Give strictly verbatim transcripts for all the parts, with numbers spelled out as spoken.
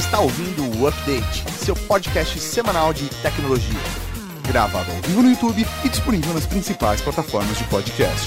está ouvindo o Update, seu podcast semanal de tecnologia. Gravado ao vivo no YouTube e disponível nas principais plataformas de podcast.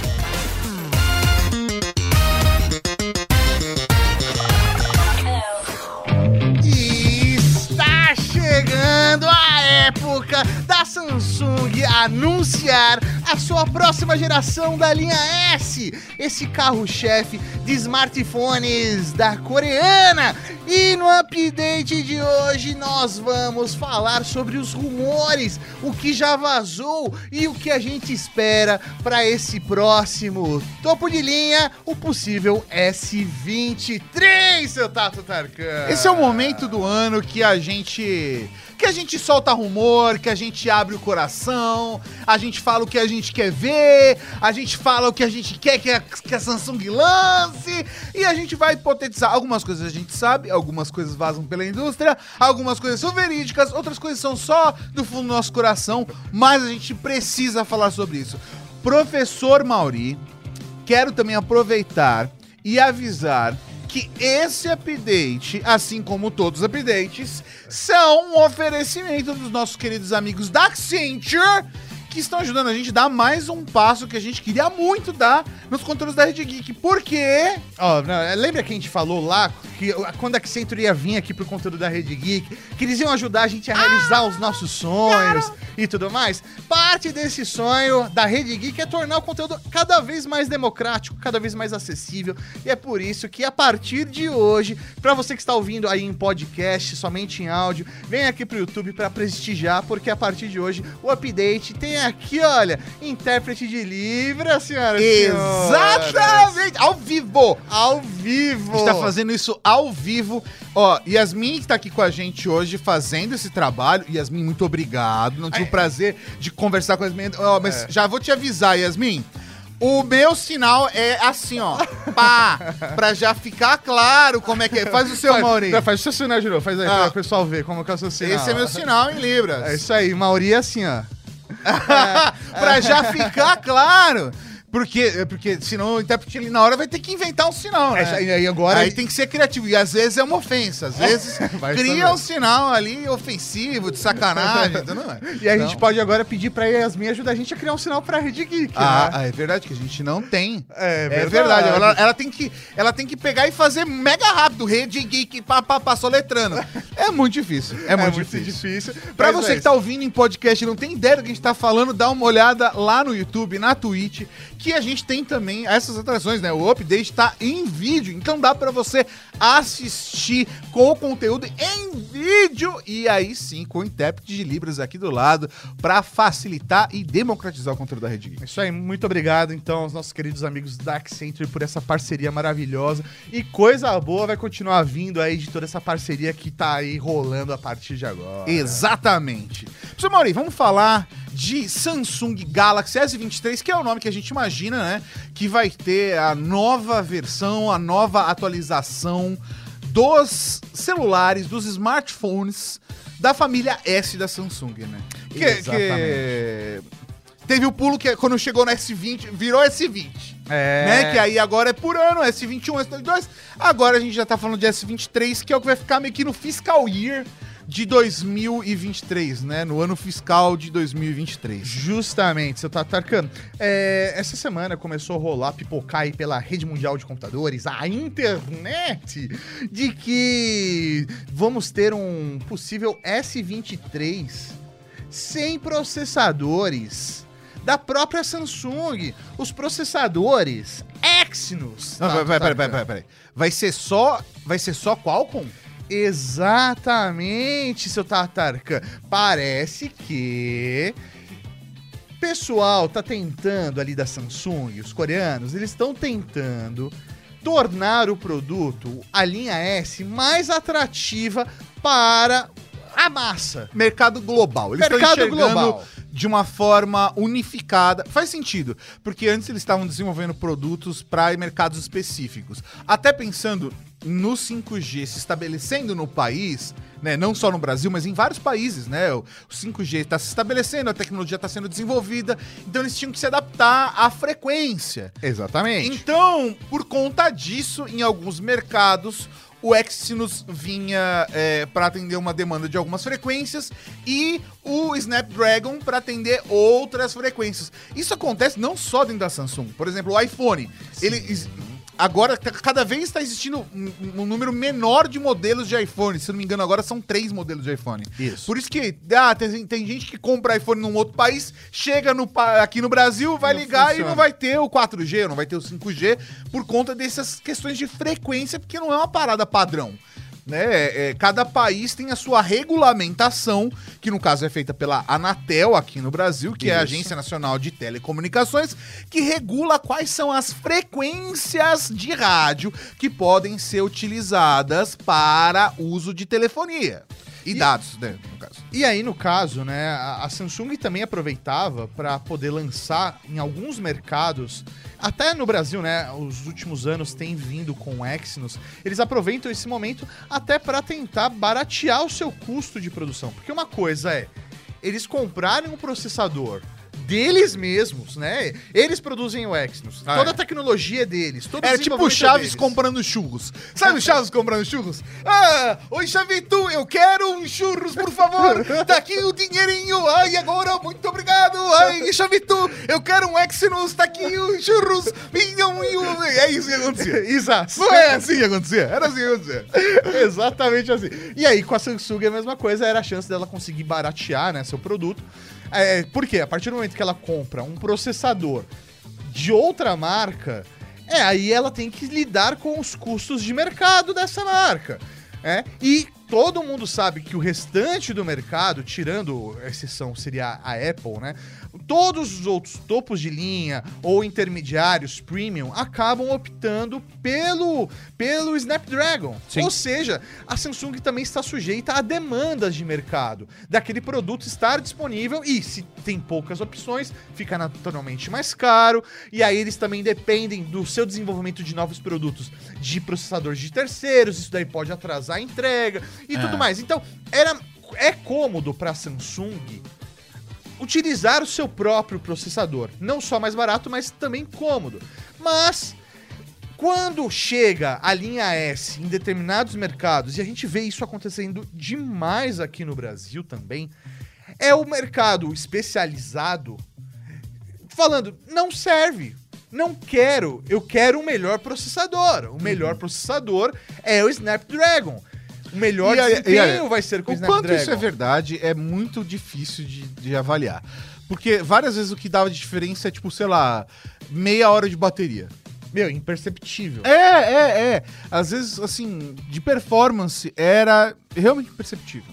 E está chegando a época da Samsung anunciar a sua próxima geração da linha S, esse carro-chefe de smartphones da coreana. E no update de hoje nós vamos falar sobre os rumores, o que já vazou e o que a gente espera para esse próximo topo de linha, o possível S vinte e três, seu Tato Tarkan. Esse é o momento do ano que a gente que a gente solta rumor, que a gente abre o coração, a gente fala o que a gente quer ver, a gente fala o que a gente quer que a, que a Samsung lance, e a gente vai hipotetizar. Algumas coisas a gente sabe, algumas coisas vazam pela indústria, algumas coisas são verídicas, outras coisas são só do fundo do nosso coração, mas a gente precisa falar sobre isso. Professor Mauri, quero também aproveitar e avisar que esse update, assim como todos os updates, são um oferecimento dos nossos queridos amigos da Accenture, que estão ajudando a gente a dar mais um passo que a gente queria muito dar nos controles da Rede Geek. Por quê? Ó, oh, lembra que a gente falou lá que quando a Accenture ia vir aqui pro conteúdo da Rede Geek, que eles iam ajudar a gente a realizar ah, os nossos sonhos cara. e tudo mais? Parte desse sonho da Rede Geek é tornar o conteúdo cada vez mais democrático, cada vez mais acessível. E é por isso que a partir de hoje, pra você que está ouvindo aí em podcast, somente em áudio, vem aqui pro YouTube pra prestigiar, porque a partir de hoje o update tem aqui, olha, intérprete de Libras, senhoras e senhores. Exatamente! Ao vivo! Ao vivo! A gente tá fazendo isso ao vivo. Ó, Yasmin que tá aqui com a gente hoje fazendo esse trabalho. Yasmin, muito obrigado. Não tive Ai. o prazer de conversar com a Yasmin. Ó, mas é. já vou te avisar, Yasmin. O meu sinal é assim, ó. Pá! Pra já ficar claro como é que é. Faz o seu, faz, Mauri. Faz o seu sinal de novo. Faz aí ah. pra o pessoal ver como que é o seu sinal. Esse é meu sinal em Libras. É isso aí. Mauri é assim, ó. Pra já ficar claro. Porque, porque senão o intérprete ali na hora vai ter que inventar um sinal, né? É, e aí agora... Aí tem que ser criativo. E às vezes é uma ofensa. Às vezes cria um sinal ali ofensivo, de sacanagem. Então não é. E a então... gente pode agora pedir pra Yasmin ajudar a gente a criar um sinal pra Rede Geek, ah, né? ah, é verdade que a gente não tem. É verdade. É verdade. Ela, ela, tem que, ela tem que pegar e fazer mega rápido. Rede Geek, pá, pá, pá, soletrando. É muito difícil. É muito, é muito difícil. difícil. Pra você é que tá ouvindo em podcast e não tem ideia do que a gente tá falando, dá uma olhada lá no YouTube, na Twitch, que a gente tem também essas atrações, né? O update tá em vídeo, então dá pra você assistir com o conteúdo em vídeo e aí sim com o intérprete de Libras aqui do lado pra facilitar e democratizar o conteúdo da Rede Geek. Isso aí, muito obrigado então aos nossos queridos amigos da Accenture por essa parceria maravilhosa e coisa boa vai continuar vindo aí de toda essa parceria que tá aí rolando a partir de agora. Exatamente. Professor Mauri, vamos falar de Samsung Galaxy S vinte e três, que é o nome que a gente imagina, né? Que vai ter a nova versão, a nova atualização dos celulares, dos smartphones da família S da Samsung, né? Que, que teve o pulo que quando chegou no S vinte, virou S vinte. É. Né? Que aí agora é por ano, S vinte e um, S vinte e dois. Agora a gente já tá falando de S vinte e três, que é o que vai ficar meio que no fiscal year de dois mil e vinte e três, né? No ano fiscal de dois mil e vinte e três. Justamente, seu Tato Tarkan. É, essa semana começou a rolar, pipocar aí pela rede mundial de computadores, a internet, de que vamos ter um possível S vinte e três sem processadores da própria Samsung. Os processadores Exynos. Não, peraí, peraí, peraí, peraí. Vai ser só, vai ser só Qualcomm? Exatamente, seu Tatarkan. Parece que pessoal tá tentando ali da Samsung, os coreanos, eles estão tentando tornar o produto, a linha S, mais atrativa para a massa. Mercado global. Eles Mercado estão enxergando global. De uma forma unificada. Faz sentido, porque antes eles estavam desenvolvendo produtos para mercados específicos. Até pensando no cinco G se estabelecendo no país, né, não só no Brasil, mas em vários países, né? O cinco G está se estabelecendo, a tecnologia está sendo desenvolvida, então eles tinham que se adaptar à frequência. Exatamente. Então, por conta disso, em alguns mercados, o Exynos vinha é, para atender uma demanda de algumas frequências e o Snapdragon para atender outras frequências. Isso acontece não só dentro da Samsung. Por exemplo, o iPhone, Sim. ele... Agora, cada vez está existindo um, um número menor de modelos de iPhone. Se eu não me engano, agora são três modelos de iPhone. Isso. Por isso que ah, tem, tem gente que compra iPhone num outro país, chega no, aqui no Brasil, vai não ligar funciona. E não vai ter o quatro G, não vai ter o cinco G, por conta dessas questões de frequência, porque não é uma parada padrão. Né? É, cada país tem a sua regulamentação, que no caso é feita pela Anatel aqui no Brasil, que Isso. é a Agência Nacional de Telecomunicações, que regula quais são as frequências de rádio que podem ser utilizadas para uso de telefonia. E, e dados, né, no caso. E aí, no caso, né, a, a Samsung também aproveitava para poder lançar em alguns mercados, até no Brasil, né, os últimos anos tem vindo com o Exynos, eles aproveitam esse momento até para tentar baratear o seu custo de produção. Porque uma coisa é eles comprarem um processador deles mesmos, né? Eles produzem o Exynos. Ah, toda é. a tecnologia é deles. Todo é tipo o Chaves deles. comprando churros. Sabe o Chaves comprando churros? Ah, oi Chavito, eu quero um churros, por favor. Tá aqui o dinheirinho. Ai, agora, muito obrigado. Ai, Chavito, eu quero um Exynos. Tá aqui o churros. É isso que acontecia. Exato. Não é assim que acontecia. Era assim que acontecia. Exatamente assim. E aí, com a Samsung, a mesma coisa. Era a chance dela conseguir baratear, né, seu produto. É, por quê? A partir do momento que ela compra um processador de outra marca, é, aí ela tem que lidar com os custos de mercado dessa marca. É? E todo mundo sabe que o restante do mercado, tirando a exceção seria a Apple, né? Todos os outros topos de linha ou intermediários premium acabam optando pelo, pelo Snapdragon. Sim. Ou seja, a Samsung também está sujeita a demandas de mercado, daquele produto estar disponível e se tem poucas opções, fica naturalmente mais caro, e aí eles também dependem do seu desenvolvimento de novos produtos de processadores de terceiros, isso daí pode atrasar a entrega e é. tudo mais. Então, era, é cômodo para a Samsung utilizar o seu próprio processador. Não só mais barato, mas também cômodo. Mas, quando chega a linha S em determinados mercados, e a gente vê isso acontecendo demais aqui no Brasil também, é o mercado especializado falando, não serve, não quero, eu quero um melhor processador. O melhor uhum. processador é o Snapdragon. O melhor e desempenho a, e a, vai ser com o Snapdragon. O quanto isso é verdade é muito difícil de, de avaliar. Porque várias vezes o que dava de diferença é, tipo, sei lá, meia hora de bateria. Meu, imperceptível. É, é, é. Às vezes, assim, de performance era realmente imperceptível.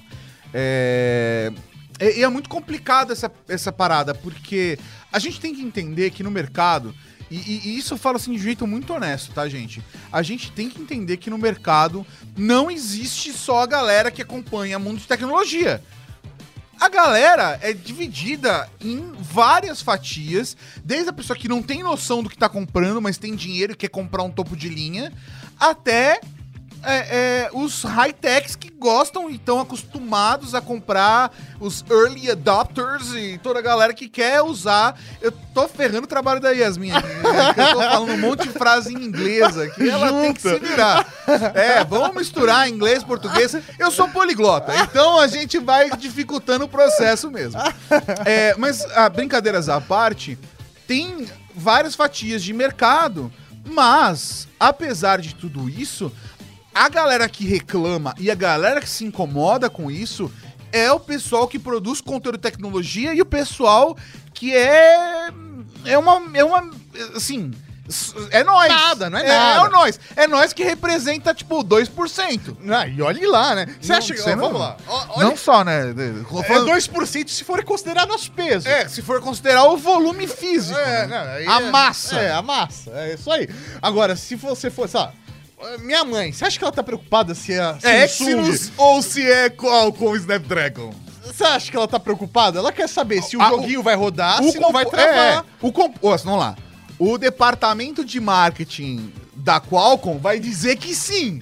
É... E, e é muito complicado essa, essa parada, porque a gente tem que entender que no mercado... E, e, e isso eu falo assim de jeito muito honesto, tá, gente? A gente tem que entender que no mercado não existe só a galera que acompanha mundo de tecnologia. A galera é dividida em várias fatias, desde a pessoa que não tem noção do que tá comprando, mas tem dinheiro e quer comprar um topo de linha, até é, é, os high-techs que gostam e estão acostumados a comprar, os early adopters e toda a galera que quer usar. Eu tô ferrando o trabalho da Yasmin aqui, né? Eu tô falando um monte de frase em inglês aqui, ela Junta. tem que se virar. É, vamos misturar inglês, português. Eu sou poliglota, então a gente vai dificultando o processo mesmo. É, mas, ah, brincadeiras à parte, tem várias fatias de mercado, mas, apesar de tudo isso, a galera que reclama e a galera que se incomoda com isso é o pessoal que produz conteúdo de tecnologia e o pessoal que é... É uma... É uma assim... É nós. Nada, não é, é nada. É nós. É nós que representa, tipo, dois por cento. Ah, e olhe lá, né? Você acha que... Ó, vamos não, lá. Olha, não só, né? É dois por cento se for considerar nosso peso. É, se for considerar o volume físico. É, né? não, a é, massa. É, a massa. É isso aí. Agora, se você for, sabe... Minha mãe, você acha que ela tá preocupada se é é Exynos ou se é qual com o Snapdragon? Você acha que ela tá preocupada? Ela quer saber se o a, joguinho o, vai rodar, se não vai travar. É, o comp... Vamos lá. O departamento de marketing da Qualcomm vai dizer que sim.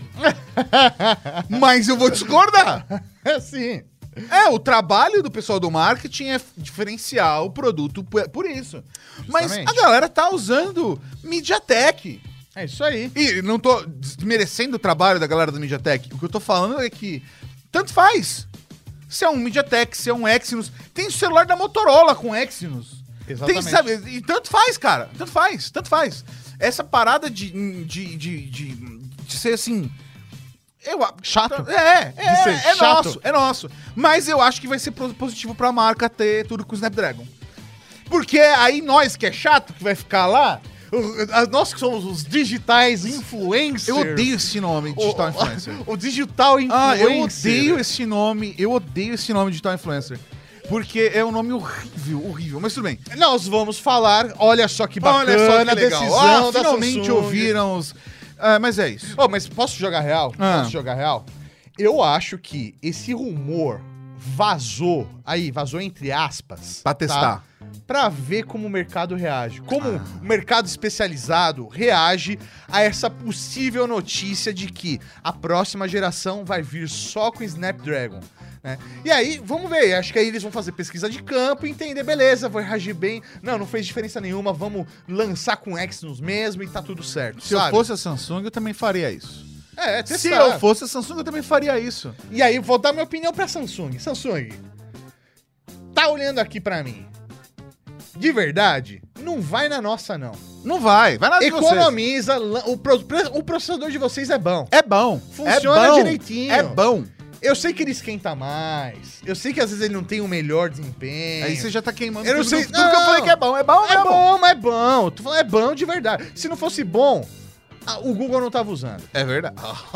Mas eu vou discordar. É sim. É, o trabalho do pessoal do marketing é diferenciar o produto por, por isso. Justamente. Mas a galera tá usando MediaTek. É isso aí. E não tô desmerecendo o trabalho da galera do MediaTek. O que eu tô falando é que tanto faz. Se é um MediaTek, se é um Exynos. Tem o celular da Motorola com Exynos. Exatamente. Tem, sabe? E tanto faz, cara. Tanto faz, tanto faz. Essa parada de, de, de, de, de ser assim... Eu, chato? É, é, De ser é chato. nosso, é nosso. Mas eu acho que vai ser positivo pra marca ter tudo com o Snapdragon. Porque aí nós, que é chato, que vai ficar lá... Nós que somos os digitais influencers. Eu odeio esse nome, digital o, influencer. O, o digital Ah, influencer. eu odeio esse nome, eu odeio esse nome digital influencer. Porque é um nome horrível, horrível. Mas tudo bem. Nós vamos falar, olha só que bacana, Olha só que a legal. decisão Ah, da finalmente Samsung. ouviram os... Ah, mas é isso. Oh, mas posso jogar real? Ah. Posso jogar real? Eu acho que esse rumor vazou, aí, vazou entre aspas. Pra testar. Tá? Pra ver como o mercado reage. Como Ah. o mercado especializado reage a essa possível notícia de que a próxima geração vai vir só com Snapdragon. Né? E aí, vamos ver, acho que aí eles vão fazer pesquisa de campo e entender, beleza, vai reagir bem. Não, não fez diferença nenhuma, vamos lançar com Exynos mesmo e tá tudo certo. Se sabe? eu fosse a Samsung, eu também faria isso. É, testar. Se eu fosse a Samsung, eu também faria isso. E aí, vou dar minha opinião pra Samsung. Samsung, tá olhando aqui pra mim. De verdade, não vai na nossa, não. Não vai, vai na de vocês. Economiza, lan- o, pro- o processador de vocês é bom. É bom. Funciona é bom, direitinho. É bom. Eu sei que ele esquenta mais. Eu sei que às vezes ele não tem o melhor desempenho. Aí você já tá queimando Eu não tudo, sei- tudo que eu não. falei que é bom. É bom, É mesmo. bom, mas é bom. Tu falando é bom de verdade. Se não fosse bom, a- o Google não tava usando. É verdade.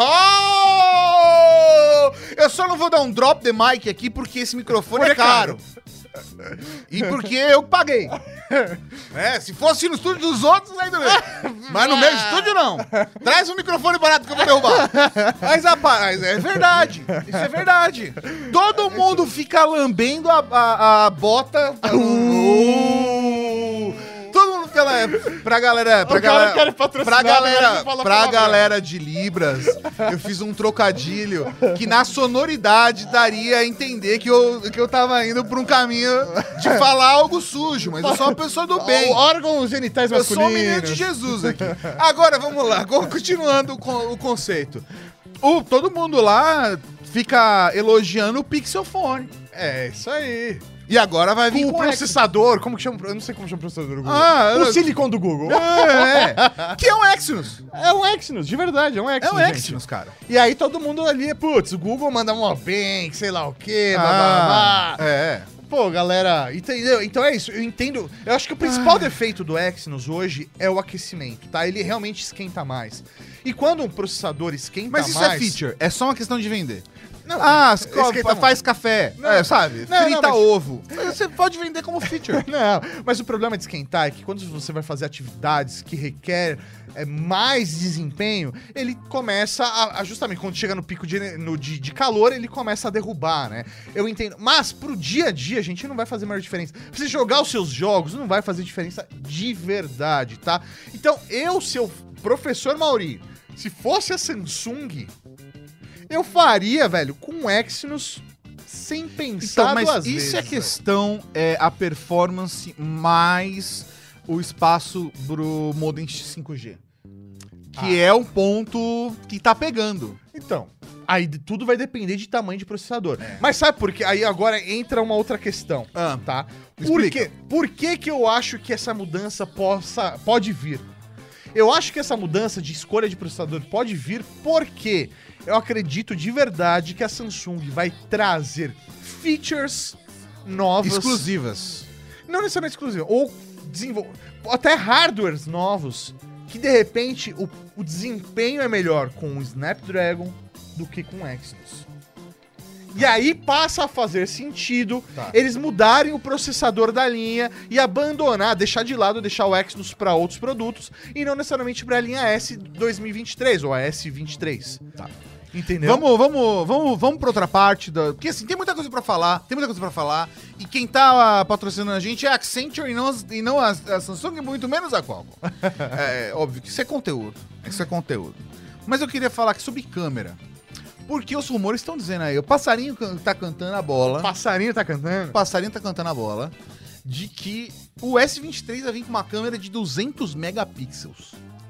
Oh! Eu só não vou dar um drop the mic aqui porque esse microfone Porque é é caro. caro. E porque eu paguei. É, se fosse no estúdio dos outros, ainda bem. Mas no meu estúdio, não. Traz um microfone barato que eu vou derrubar. Mas, rapaz, é verdade. Isso é verdade. Todo mundo fica lambendo a, a, a bota. Uh! Todo mundo fica lá. Pra galera. Pra O cara galera. quer patrocinar, Pra galera. mas não fala Pra palavrão. galera de Libras, eu fiz um trocadilho que na sonoridade daria a entender que eu, que eu tava indo por um caminho de falar algo sujo, mas eu sou uma pessoa do bem. Órgãos genitais Eu sou um menino masculinos. de Jesus aqui. Agora, vamos lá, co- continuando com o conceito. O, todo mundo lá fica elogiando o Pixel Phone. É, isso aí. E agora vai vir Com o com processador, como que chama? Eu não sei como chama o processador do Google. Ah, o eu- Silicon do Google. É, é. Que é um Exynos. É um Exynos, de verdade, é um É Exynos. um gente. Exynos, cara. E aí todo mundo ali, putz, o Google manda um bem, sei lá o quê, blá, blá, Ah, blá. é. Pô, galera, entendeu? Então é isso, eu entendo. Eu acho que o principal defeito do Exynos hoje é o aquecimento, tá? Ele realmente esquenta mais. E quando um processador esquenta Mas isso mais... é feature, é só uma questão de vender. Não, Ah, esquenta faz café, Não, é, sabe? não, não, Frita mas- ovo. Você pode vender como feature. Não, mas o problema de esquentar é que quando você vai fazer atividades que requer é, mais desempenho, ele começa a, a justamente quando chega no pico de, no, de, de calor, ele começa a derrubar, né? Eu entendo. Mas pro dia a dia, a gente não vai fazer maior diferença. Pra você jogar os seus jogos, não vai fazer diferença de verdade, tá? Então, eu, seu professor Mauri, se fosse a Samsung, eu faria, velho, com o Exynos sem pensar Então, mas duas isso vezes. é velho. questão, é a performance mais o espaço pro modem cinco G. Que Ah. é um ponto que tá pegando. Então, aí de- tudo vai depender de tamanho de processador. Mas sabe por quê? Aí agora entra uma outra questão, Ah, tá? Por explica. quê? Por que que eu acho que essa mudança possa, pode vir? Eu acho que essa mudança de escolha de processador pode vir porque eu acredito de verdade que a Samsung vai trazer features novas. Exclusivas. Não necessariamente exclusivas. Ou desenvol... até hardwares novos que de repente o, o desempenho é melhor com o Snapdragon do que com o Exynos. E aí passa a fazer sentido Tá. eles mudarem o processador da linha e abandonar, deixar de lado, deixar o Exynos para outros produtos e não necessariamente para a linha S dois mil e vinte e três ou a S vinte e três. Tá. Entendeu? Vamos, vamos, vamos, vamos pra outra parte. Da... Porque assim, tem muita coisa pra falar. Tem muita coisa pra falar. E quem tá ah, patrocinando a gente é a Accenture e não, as- e não a, a Samsung, muito menos a Qualcomm. É óbvio que isso é conteúdo. Isso é conteúdo. Mas eu queria falar aqui sobre câmera. Porque os rumores estão dizendo aí, o passarinho can- tá cantando a bola. O passarinho tá O cantando? passarinho tá cantando a bola. De que o S vinte e três vai vir com uma câmera de duzentos megapixels.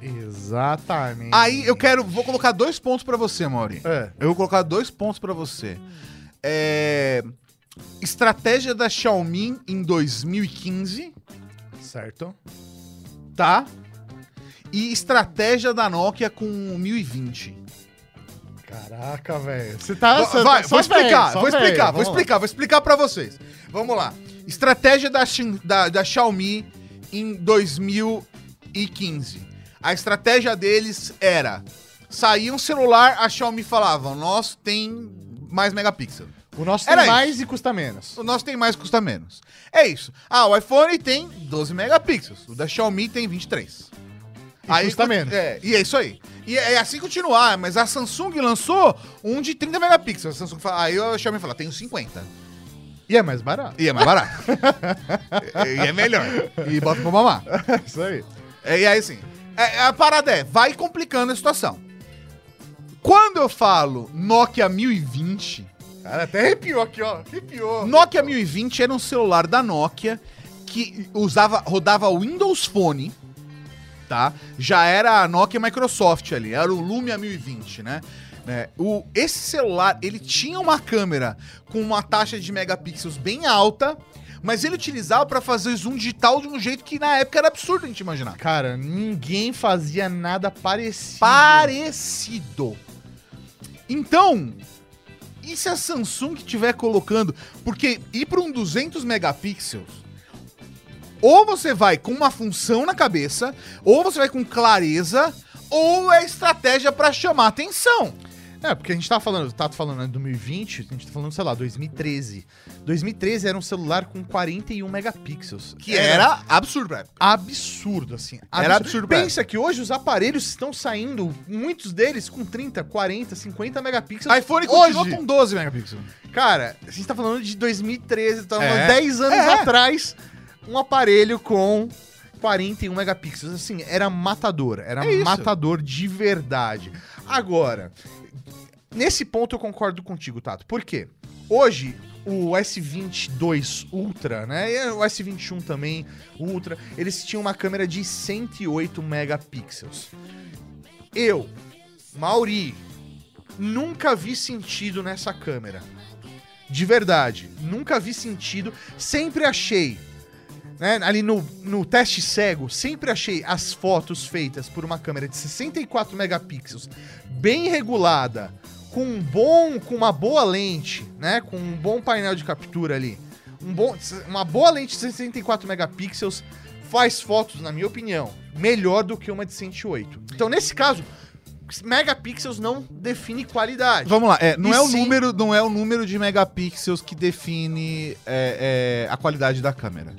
Exatamente. Aí eu quero, vou colocar dois pontos pra você, Mauri. É. Eu vou colocar dois pontos pra você. É... Estratégia da Xiaomi em dois mil e quinze, Certo. tá? E estratégia da Nokia com mil e vinte. Caraca, velho. Você tá... Vai, você vai, tá- vou só explicar, velho, só vou explicar, velho. vou Vamos lá. explicar, vou explicar pra vocês. Vamos lá. Estratégia da, Xin- da, da Xiaomi em dois mil e quinze. A estratégia deles era... Saía um celular, a Xiaomi falava, o nosso tem mais megapixel. O nosso tem Era mais e custa menos. O nosso tem mais, custa menos. É isso. Ah, o iPhone tem doze megapixels. O da Xiaomi tem vinte e três. E custa co- menos. É, e é isso aí. E é, é assim continuar, mas a Samsung lançou um de trinta megapixels. A Samsung fala, aí a Xiaomi fala, tenho cinquenta. E é mais barato. E é mais barato. e, e é melhor. E bota pra mamar. Isso aí. É, e aí assim, é, a parada é, vai complicando a situação. Quando eu falo Nokia mil e vinte... Cara, até arrepiou aqui, ó. Arrepiou. Nokia mil e vinte era um celular da Nokia que usava, rodava o Windows Phone, tá? Já era a Nokia Microsoft ali, era o Lumia mil e vinte, né? É, o, esse celular, ele tinha uma câmera com uma taxa de megapixels bem alta, mas ele utilizava para fazer zoom digital de um jeito que na época era absurdo a gente imaginar. Cara, ninguém fazia nada parecido. Parecido. Então, e se a Samsung estiver colocando... Porque ir para um duzentos megapixels, ou você vai com uma função na cabeça, ou você vai com clareza, ou é estratégia para chamar atenção. É, porque a gente tava falando, tá falando né, do dois mil e vinte, a gente tá falando, sei lá, dois mil e treze. dois mil e treze era um celular com quarenta e um megapixels. Que era absurdo pra época. absurdo, assim. Era absurdo pra Pensa que hoje os aparelhos estão saindo, muitos deles com trinta, quarenta, cinquenta megapixels. iPhone continua hoje. com doze megapixels. Cara, a gente tá falando de dois mil e treze, tá É. falando dez anos É. atrás, um aparelho com quarenta e um megapixels. Assim, era matador. Era É isso. matador de verdade. Agora, nesse ponto eu concordo contigo, Tato. Por quê? Hoje, o S vinte e dois Ultra, né? E o S vinte e um também, Ultra, eles tinham uma câmera de cento e oito megapixels. Eu, Mauri, nunca vi sentido nessa câmera. De verdade, nunca vi sentido. Sempre achei, né, ali no, no teste cego, sempre achei as fotos feitas por uma câmera de sessenta e quatro megapixels, bem regulada, com um bom, com uma boa lente, né, com um bom painel de captura ali, um bom, uma boa lente de sessenta e quatro megapixels faz fotos, na minha opinião, melhor do que uma de cento e oito. Então, nesse caso, megapixels não define qualidade. Vamos lá, é, não, E é o sim- número, não é o número de megapixels que define é, é, a qualidade da câmera.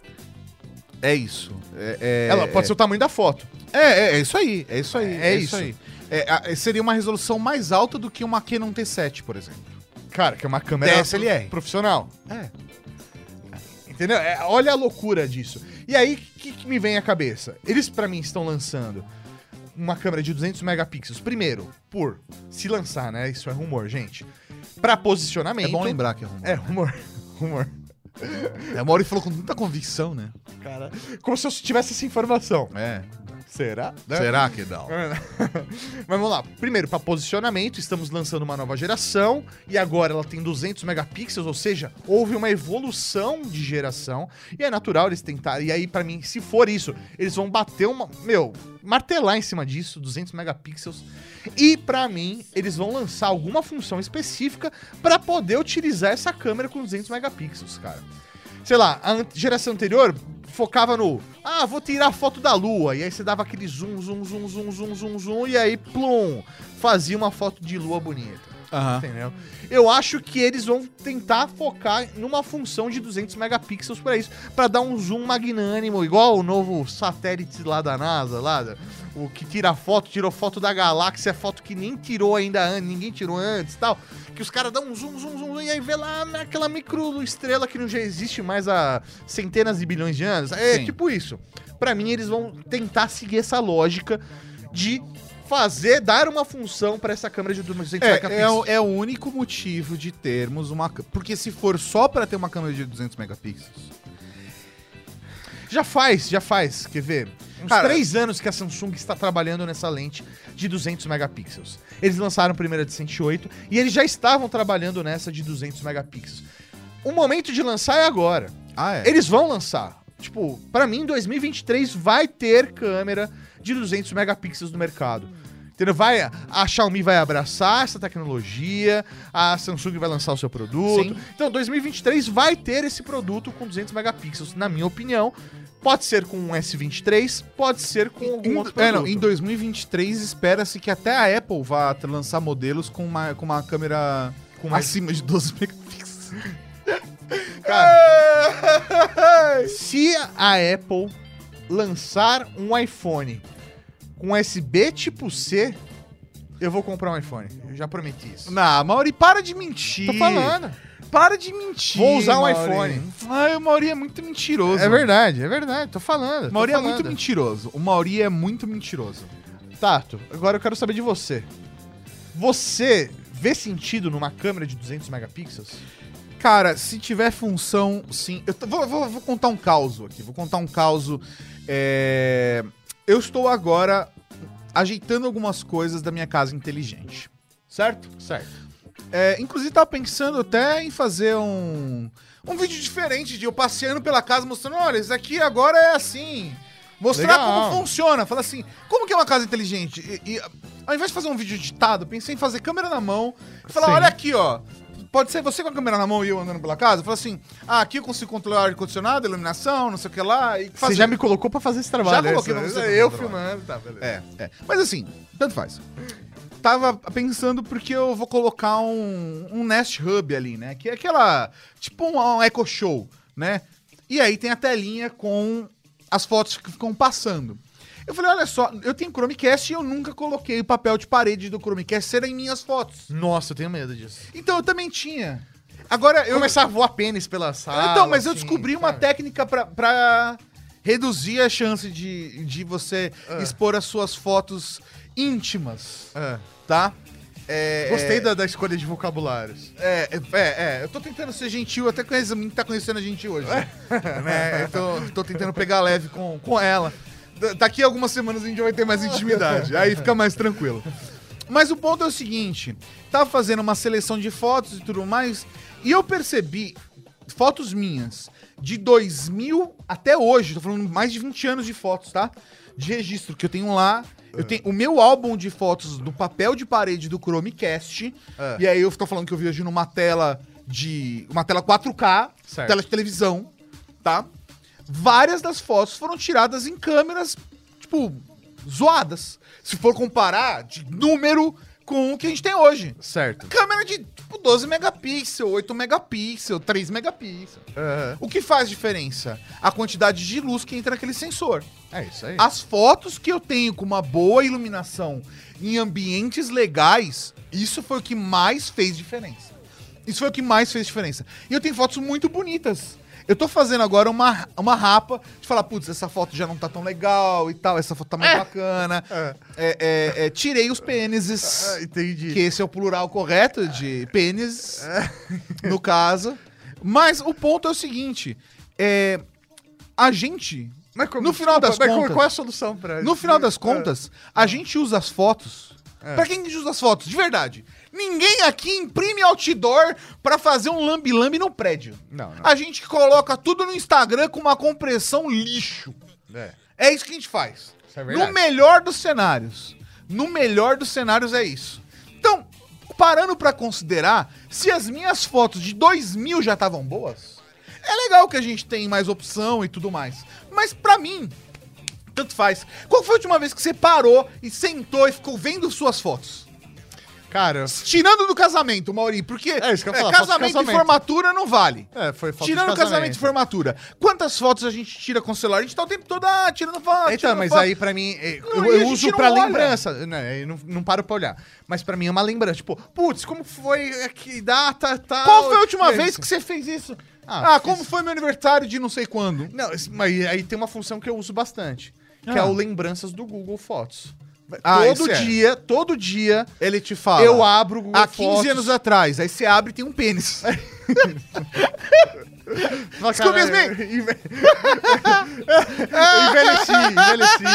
É isso. É, é- Ela pode ser o tamanho da foto. É, é, é isso aí, é isso aí. É isso. aí. É, a- seria uma resolução mais alta do que uma Canon T sete, por exemplo. Cara, que é uma câmera D S L R. profissional. É. Entendeu? É, olha a loucura disso. E aí, o que, que me vem à cabeça? Eles, pra mim, estão lançando uma câmera de duzentos megapixels. Primeiro, por se lançar, né? Isso é rumor, gente. Pra posicionamento. É bom lembrar que é rumor. É, rumor. Rumor. É, a Mauri falou com muita convicção, né? Cara, como se eu tivesse essa informação. É. Será? Né? Será que não? Mas vamos lá. Primeiro, para posicionamento, estamos lançando uma nova geração e agora ela tem duzentos megapixels, ou seja, houve uma evolução de geração e é natural eles tentarem. E aí, para mim, se for isso, eles vão bater uma, meu, martelar em cima disso, duzentos megapixels. E para mim, eles vão lançar alguma função específica para poder utilizar essa câmera com duzentos megapixels, cara. Sei lá, a an- geração anterior focava no, ah, vou tirar foto da lua, e aí você dava aquele zoom, zoom, zoom, zoom, zoom, zoom, zoom, e aí, plum, fazia uma foto de lua bonita, Aham. entendeu? Eu acho que eles vão tentar focar numa função de duzentos megapixels pra isso, pra dar um zoom magnânimo, igual o novo satélite lá da NASA, lá, da- o que tira foto, tirou foto da galáxia, foto que nem tirou ainda antes, ninguém tirou antes e tal, que os caras dão um zoom, zoom, zoom, e aí vê lá naquela microestrela que não já existe mais há centenas de bilhões de anos. É Sim. tipo isso. Pra mim, eles vão tentar seguir essa lógica de fazer, dar uma função pra essa câmera de duzentos É, é, megapixels. o, é o único motivo de termos uma câmera. Porque se for só pra ter uma câmera de duzentos megapixels. Já faz, já faz, quer ver? Uns Cara, três anos que a Samsung está trabalhando nessa lente de duzentos megapixels. Eles lançaram a primeira de cento e oito e eles já estavam trabalhando nessa de duzentos megapixels. O momento de lançar é agora. Ah, é? Eles vão lançar. Tipo, pra mim, em dois mil e vinte e três vai ter câmera de duzentos megapixels no mercado. Entendeu? Vai, a Xiaomi vai abraçar essa tecnologia, a Samsung vai lançar o seu produto. Sim. Então, dois mil e vinte e três vai ter esse produto com duzentos megapixels, na minha opinião. Pode ser com um S vinte e três, pode ser com algum Em, outro é, produto. não, em dois mil e vinte e três espera-se que até a Apple vá t- lançar modelos com uma, com uma câmera Com mais- acima de doze megapixels. Cara, se a Apple lançar um iPhone com U S B tipo C, eu vou comprar um iPhone. Eu já prometi isso. Não, Mauri, para de mentir. Tô falando. Para de mentir. Vou usar um Mauri. iPhone. Ah, o Mauri é muito mentiroso. É verdade, é verdade. Tô falando. O tô Mauri é falando. muito mentiroso. O Mauri é muito mentiroso. Tato, agora eu quero saber de você. Você vê sentido numa câmera de duzentos megapixels? Cara, se tiver função, sim. Eu t- vou, vou- vou contar um caos aqui. Vou contar um caos. É... Eu estou agora ajeitando algumas coisas da minha casa inteligente. Certo? Certo. É, inclusive, tava pensando até em fazer um, um vídeo diferente de eu passeando pela casa mostrando, olha, isso aqui agora é assim. Mostrar Legal. como funciona. Falar assim, como que é uma casa inteligente? E, e, ao invés de fazer um vídeo editado, pensei em fazer câmera na mão. E falar, Sim. olha aqui, ó. Pode ser você com a câmera na mão e eu andando pela casa. Falar assim, ah, aqui eu consigo controlar o ar-condicionado, iluminação, não sei o que lá. E Você fazer. já me colocou pra fazer esse trabalho. Já coloquei essa- pra você Eu fazer o filmando, tá, beleza. É, é. Mas assim, tanto faz. Tava pensando porque eu vou colocar um, um Nest Hub ali, né? Que é aquela. Tipo um, um Echo Show, né? E aí tem a telinha com as fotos que ficam passando. Eu falei, olha só, eu tenho Chromecast e eu nunca coloquei o papel de parede do Chromecast ser em minhas fotos. Nossa, eu tenho medo disso. Então eu também tinha. Agora eu. Começar a voar pênis pela sala. Então, mas eu assim, descobri uma sabe? técnica pra, pra reduzir a chance de, de você Ah. expor as suas fotos íntimas, É. tá? É, Gostei é, da, da escolha de vocabulários. É, é, é, eu tô tentando ser gentil, até com essa menina que tá conhecendo a gente hoje. né? Eu tô, tô tentando pegar leve com, com ela. Da- Daqui a algumas semanas a gente vai ter mais intimidade, aí fica mais tranquilo. Mas o ponto é o seguinte, tava fazendo uma seleção de fotos e tudo mais, e eu percebi fotos minhas de dois mil até hoje, tô falando mais de vinte anos de fotos, tá? De registro que eu tenho lá. Eu tenho o meu álbum de fotos no papel de parede do Chromecast. É. E aí eu tô falando que eu vejo numa tela de. Uma tela quatro K, Certo. tela de televisão, tá? Várias das fotos foram tiradas em câmeras, tipo, zoadas. Se for comparar de número com o que a gente tem hoje. Certo. Câmera de tipo doze megapixels, oito megapixels, três megapixels. É, O que faz diferença? A quantidade de luz que entra naquele sensor. é isso aí. As fotos que eu tenho com uma boa iluminação em ambientes legais, isso foi o que mais fez diferença. Isso foi o que mais fez diferença. E eu tenho fotos muito bonitas. Eu tô fazendo agora uma, uma rapa de falar, putz, essa foto já não tá tão legal e tal, essa foto tá mais bacana. É. É, é, é, tirei os pênises. Ah, entendi. Que esse é o plural correto de pênis, no caso. Mas o ponto é o seguinte, é, a gente, Mas como- no final das mas qual- contas, qual é a solução pra no isso? final das É. contas, a gente usa as fotos. É. Pra quem que usa as fotos? De verdade. Ninguém aqui imprime outdoor pra fazer um lambi-lambi no prédio. Não, não. A gente coloca tudo no Instagram com uma compressão lixo. É. É isso que a gente faz. Isso é verdade. No melhor dos cenários. No melhor dos cenários é isso. Então, parando pra considerar, se as minhas fotos de dois mil já estavam boas, é legal que a gente tem mais opção e tudo mais. Mas pra mim, tanto faz. Qual foi a última vez que você parou e sentou e ficou vendo suas fotos? Cara, Tirando do casamento, Mauri, porque É isso que eu ia é, falar, foto de casamento, casamento. e formatura não vale. é, foi foto Tirando de o casamento e formatura, quantas fotos a gente tira com o celular? A gente tá o tempo todo ah, tirando foto. Então, tirando mas foto. aí pra mim, é, eu, Não, e a eu gente uso não pra olha. lembrança. Não, eu não, não paro pra olhar. Mas pra mim é uma lembrança. Tipo, putz, como foi, que data, tal. Qual foi a última que é vez isso? que você fez isso? Ah, Ah, fiz- como foi meu aniversário de não sei quando? Não, esse- mas aí tem uma função que eu uso bastante. Que Ah. é o lembranças do Google Fotos. Ah, todo isso é. dia, todo dia, Ele te fala. eu abro o Google Há quinze Fotos. anos atrás. Aí você abre e tem um pênis. Excuse me! Envelheci, envelheci.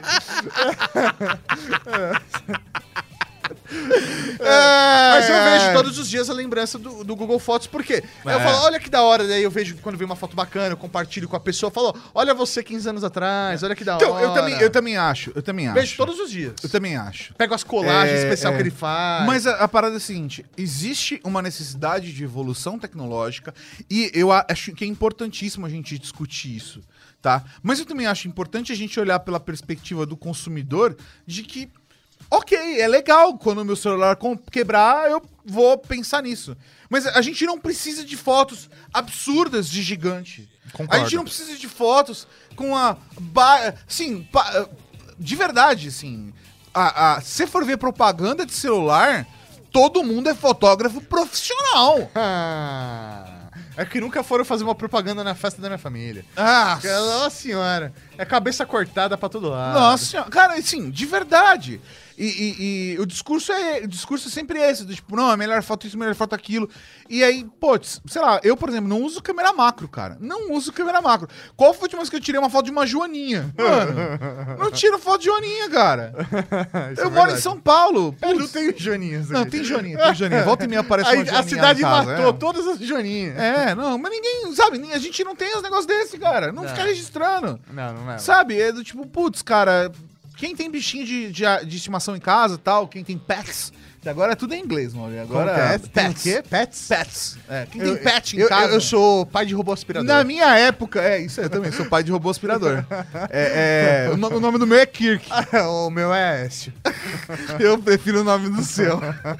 É, mas eu vejo todos os dias a lembrança do, do Google Fotos, por quê? É. Eu falo, olha que da hora, daí eu vejo quando vem uma foto bacana, eu compartilho com a pessoa, falo, olha você quinze anos atrás, olha que da então, hora. Eu também, eu também acho, eu também acho. Vejo todos os dias. Eu também acho. Pego as colagens É, especial é. que ele faz. Mas a, a parada é a seguinte, existe uma necessidade de evolução tecnológica e eu a- acho que é importantíssimo a gente discutir isso, tá? Mas eu também acho importante a gente olhar pela perspectiva do consumidor de que, ok, é legal, quando o meu celular com- quebrar, eu vou pensar nisso. Mas a gente não precisa de fotos absurdas de gigante. Concordo. A gente não precisa de fotos com a... Ba- assim, pa- de verdade, assim... A, a, se você for ver propaganda de celular, todo mundo é fotógrafo profissional. Ah, é que nunca foram fazer uma propaganda na festa da minha família. Ah, Nossa senhora. É cabeça cortada pra todo lado. nossa senhora. Cara, assim, de verdade. E, e- e o discurso é o discurso é sempre esse, do tipo, não, é melhor foto isso, melhor foto aquilo. E aí, pô, sei lá, eu, por exemplo, não uso câmera macro, cara. Não uso câmera macro. Qual foi a última vez que eu tirei uma foto de uma joaninha? Mano, não tiro foto de joaninha, cara. Isso Eu é moro em verdade. São Paulo. Eu não Putz. tenho Joaninhas aqui. Não, tem joaninha, tem joaninha. Volta e meia aparece Aí uma joaninha a cidade lá em casa, matou é. todas as Joaninhas. É, não, mas ninguém, sabe, a gente não tem os negócios desse, cara. Não, Não. fica registrando. Não, não é. Sabe, é do tipo, putz, cara, quem tem bichinho de, de, de estimação em casa e tal, quem tem pets, que agora é tudo em inglês, mano. Agora Como que é? pets. Tem o quê? Pets? Pets. É, quem Eu- tem pet em eu, casa. Eu, eu sou pai de robô aspirador. Na minha época, é, isso aí, eu também sou pai de robô aspirador. É, é, o, no- o nome do meu é Kirk. O meu é Écio. Eu prefiro o nome do seu.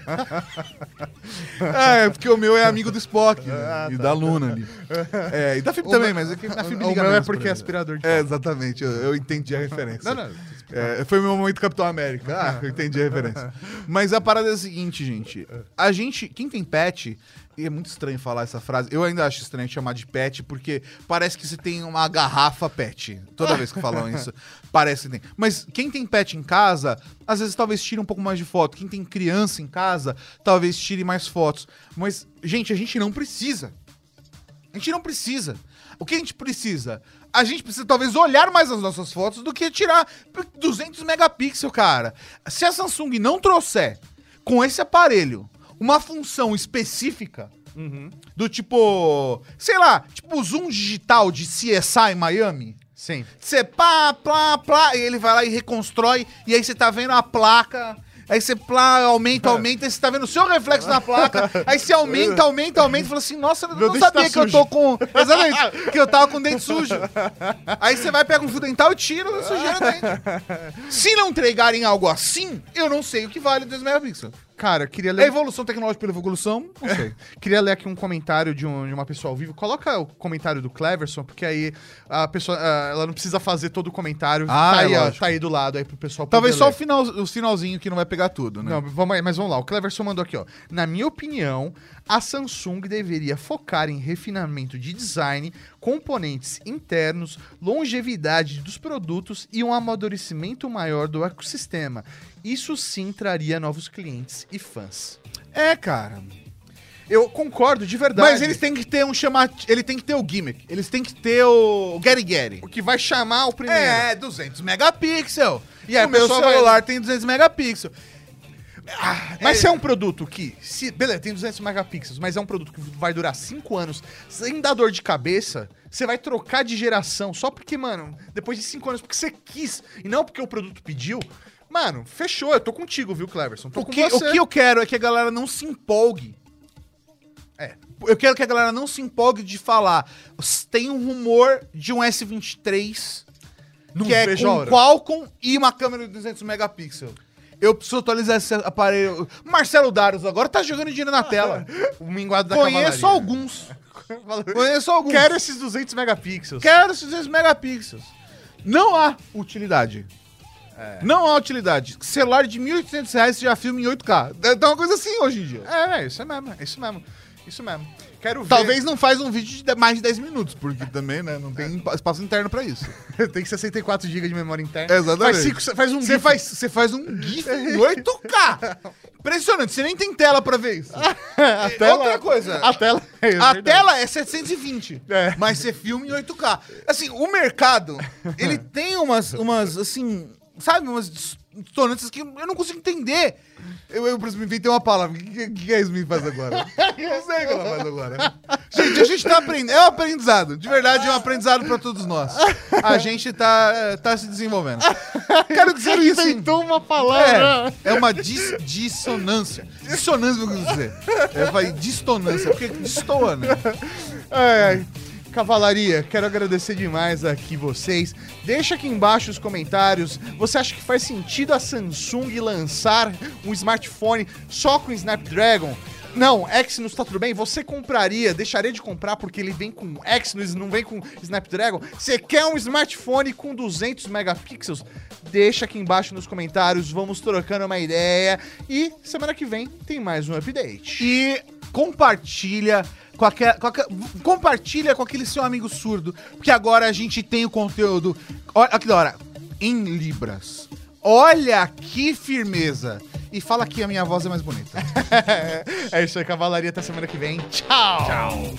É, porque o meu é amigo do Spock né, Ah, e tá. da Luna ali. É, e da Fib O também, meu- mas é que na Fib O liga meu é menos porque pra é mim. aspirador de É, pó. exatamente, eu, eu entendi a referência. Não, não. É, foi o meu momento Capitão América. Ah, eu entendi a referência. Mas a parada é a seguinte, gente. A gente, quem tem pet, e é muito estranho falar essa frase, eu ainda acho estranho chamar de pet, porque parece que você tem uma garrafa pet. Toda vez que falam isso, parece que tem. Mas quem tem pet em casa, às vezes talvez tire um pouco mais de foto. Quem tem criança em casa, talvez tire mais fotos. Mas, gente, a gente não precisa. A gente não precisa. O que a gente precisa? A gente precisa talvez olhar mais as nossas fotos do que tirar duzentos megapixels, cara. Se a Samsung não trouxer com esse aparelho uma função específica do tipo, sei lá, tipo zoom digital de C S I Miami, Sim. você pá, plá, plá, e ele vai lá e reconstrói, e aí você tá vendo a placa, aí você plá, aumenta, aumenta, aí você tá vendo o seu reflexo na placa, aí você aumenta, aumenta, aumenta, e fala assim, nossa, eu Meu não dente sabia tá que eu sujo. tô com... Exatamente, que eu tava com o dente sujo. Aí você vai, pega um fio dental e tira a sujeira do dente. Se não entregarem algo assim, eu não sei o que vale dois megapixels. Cara, queria É ler, evolução tecnológica pela evolução? Não sei. queria ler aqui um comentário de, um- de uma pessoa ao vivo. Coloca o comentário do Cleverson, porque aí a pessoa ah, ela não precisa fazer todo o comentário. Ah, tá, é aí, ó, lógico. tá aí do lado aí pro pessoal Talvez poder só o, ler. final, o finalzinho que não vai pegar tudo, né? Não, vamos aí, mas vamos lá. O Cleverson mandou aqui, ó. Na minha opinião, a Samsung deveria focar em refinamento de design, componentes internos, longevidade dos produtos e um amadurecimento maior do ecossistema. Isso sim traria novos clientes e fãs. É, cara. Eu concordo, de verdade. Mas eles têm que ter um chamate... Ele tem que ter o gimmick. Eles têm que ter o Gary Gary. O que vai chamar o primeiro. É, duzentos megapixels. E aí o a meu pessoa vai- celular tem duzentos megapixels. Ah, Mas é- se é um produto que... Se, beleza, tem duzentos megapixels, mas é um produto que vai durar cinco anos, sem dar dor de cabeça, você vai trocar de geração só porque, mano, depois de cinco anos, porque você quis, e não porque o produto pediu... Mano, fechou, eu tô contigo, viu, Cleverson? Tô O com que, você. o que eu quero é que a galera não se empolgue. É. Eu quero que a galera não se empolgue de falar. Tem um rumor de um S vinte e três Não que é vejo a com hora. Qualcomm e uma câmera de duzentos megapixels. Eu preciso atualizar esse aparelho. Marcelo Darius agora tá jogando dinheiro na tela. O minguado da Conheço cavalaria. alguns. Conheço alguns. Quero esses duzentos megapixels. Quero esses duzentos megapixels. Não há utilidade. Não há utilidade. Celular de mil e oitocentos reais você já filma em oito K. É uma coisa assim hoje em dia. É, é, isso é mesmo, é isso mesmo. Isso mesmo. Quero ver. Talvez não faz um vídeo de mais de dez minutos, porque também, né, não tem espaço interno pra isso. Tem sessenta e quatro gigas de memória interna. Exatamente. Faz, cinco, faz um Você GIF. faz, você faz um GIF em oito K. Impressionante, você nem tem tela pra ver isso. a tela, Outra coisa. A tela é A verdade. tela é setecentos e vinte, É. mas você filma em oito K. Assim, o mercado, ele tem umas, umas assim, sabe, umas dissonâncias que eu não consigo entender. Eu, eu por exemplo, inventei uma palavra. O que, que, que a Smith faz agora? Não sei o que ela faz agora. Gente, a gente tá aprendendo. É um aprendizado. De verdade, é um aprendizado pra todos nós. A gente tá, tá se desenvolvendo. Quero dizer isso. Inventou uma palavra. É, é uma dis, dissonância. Dissonância, eu quis dizer. Eu falei distonância, porque destoa, né? Ai, ai. Cavalaria, quero agradecer demais aqui vocês. Deixa aqui embaixo os comentários. Você acha que faz sentido a Samsung lançar um smartphone só com Snapdragon? Não, Exynos tá tudo bem? Você compraria, deixaria de comprar porque ele vem com Exynos e não vem com Snapdragon? Você quer um smartphone com duzentos megapixels? Deixa aqui embaixo nos comentários, vamos trocando uma ideia. E semana que vem tem mais um update. E compartilha com, aquel, com aquel, compartilha com aquele seu amigo surdo, porque agora a gente tem o conteúdo. Olha que da hora, em Libras. Olha que firmeza. E fala que a minha voz é mais bonita. É isso aí, Cavalaria, até semana que vem. Tchau! Tchau!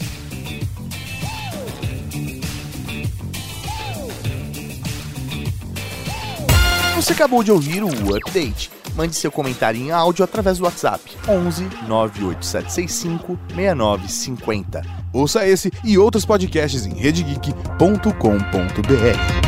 Você acabou de ouvir o Update. Mande seu comentário em áudio através do WhatsApp onze nove oito sete seis cinco seis nove cinco zero. Ouça esse e outros podcasts em rede geek ponto com ponto b r.